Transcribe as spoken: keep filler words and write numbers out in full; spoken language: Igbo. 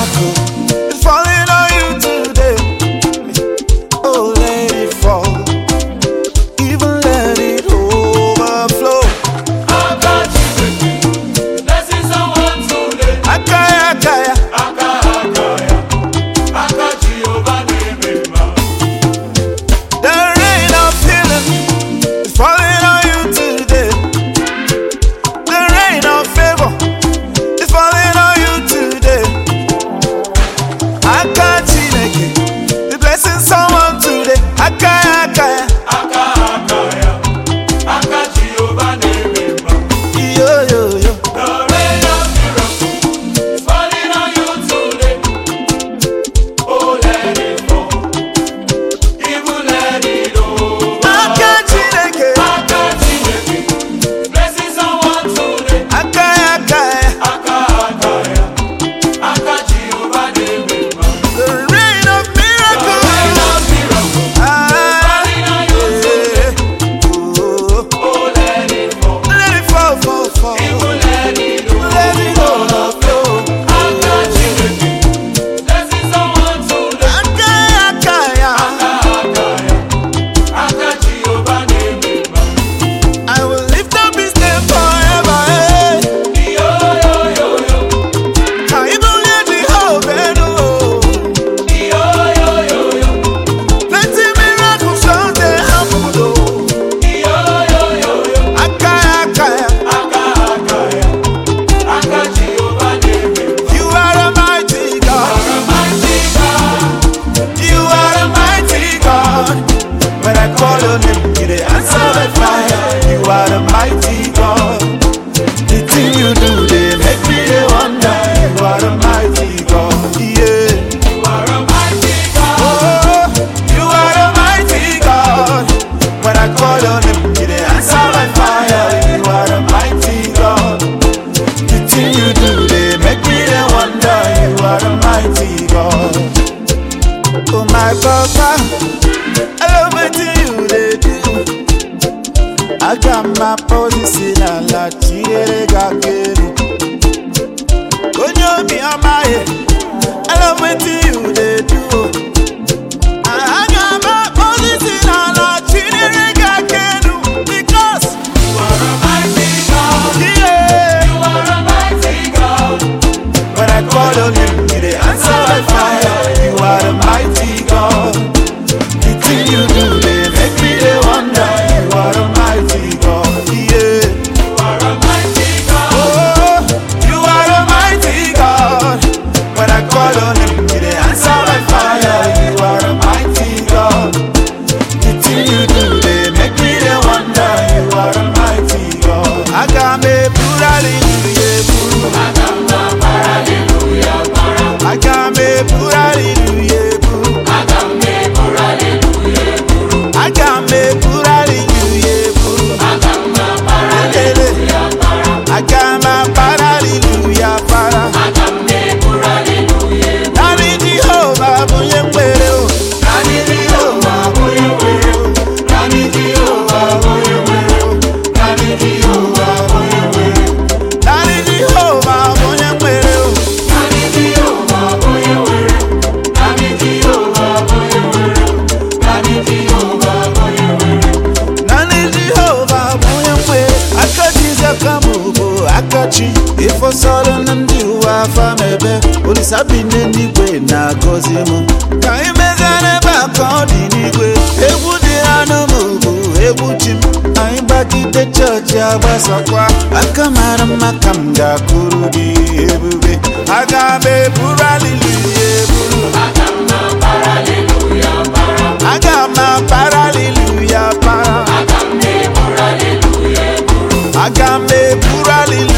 miracle is falling on you today. Oh, let it fall, even let it overflow. Blessing someone today. Akaya, akaya, Aka akaya, aka Jehovah Nebema. the rain of healing is falling on you today. The rain of favor is falling on you today. Aka Chineke is blessing someone today. Akaya, akaya, Aka akaya, aka Jehovah Nebema. yo yo yo. The rain of miracle is falling on you today. Oh, let it fall, even let it over. Aka Chineke, Aka Chineke, blessing someone today. akaya, akaya, Aka akaya, aka Jehovah Nebema. the rain of The miracle. rain of miracle Ah, falling on you today. oh, Oh, let it fall, let it fall, fall, fall. even let it over. Let it overflow. Aka Chineke, blessing someone today. Akaya, akaya. Aka akaya, aka Jehovah Nebema. I will lift up his name forever. eh. Yo yo yo yo, I even let the hope and oh, yo yo yo yo, plenty miracles don't they happen though. yo yo yo yo. Akaya, akaya. Aka akaya, aka Jehovah Nebema. You are a mighty God. Almighty God, You are a mighty God. When I call on him, he dey answer by fire. You are a mighty God. The thing you do, they make me dey wonder. You are a mighty God. Yeah. you are a mighty God. Oh, you are a mighty God. When I call on him, he dey answer by fire. You are a mighty God. The thing you do, they make me dey wonder. You are a mighty God. Oh my Papa, I love what you they do. I got my position a la tiere gakeri. Konyo mi amaye, I love what you they do. I got my position a la tiere gakeri because You are a mighty God. yeah, You are a mighty God. when I call on him, he dey answer by fire. You are a mighty God. The thing you do, they make me dey wonder. You are a mighty God. Yeah. You are a mighty God. Oh, you are a mighty God. When I call on him, he dey answer by fire. You are a mighty God. The thing you do, they make me dey wonder. You are a mighty God. I got me purely, yeah, Agama hallelujah, para. I got me purely, yeah, Agame hallelujah, guru. I got me purely, yeah, Agama hallelujah, para. I got my hallelujah, para. Agame hallelujah. Nani Jehovah, bunye mwere o. Nani Jehovah, bunye mwere o. Nani Jehovah, bunye mwere o. Nani Jehovah, bunye mwere o. Nani Jehovah, bunye mwere o. Nani Jehovah, boye were. Nani Jehovah, boye were. Nani Jehovah, boye were. Nani Jehovah, bunye mwere. Akachi zakamubo, akachi. Ifo solo nandi uwa famebe. Ulisabine nigwe na gozimu. Kaimezane bako di nigwe. Ebu di anumubu, ebu chim. Aimbagide church ya basakwa. Akamara makamga kurudi ebube. Agabe puraliluye buru. Agama hallelujah, para. Agama paraliluya para. Agame hallelujah, guru. Agame puraliluya.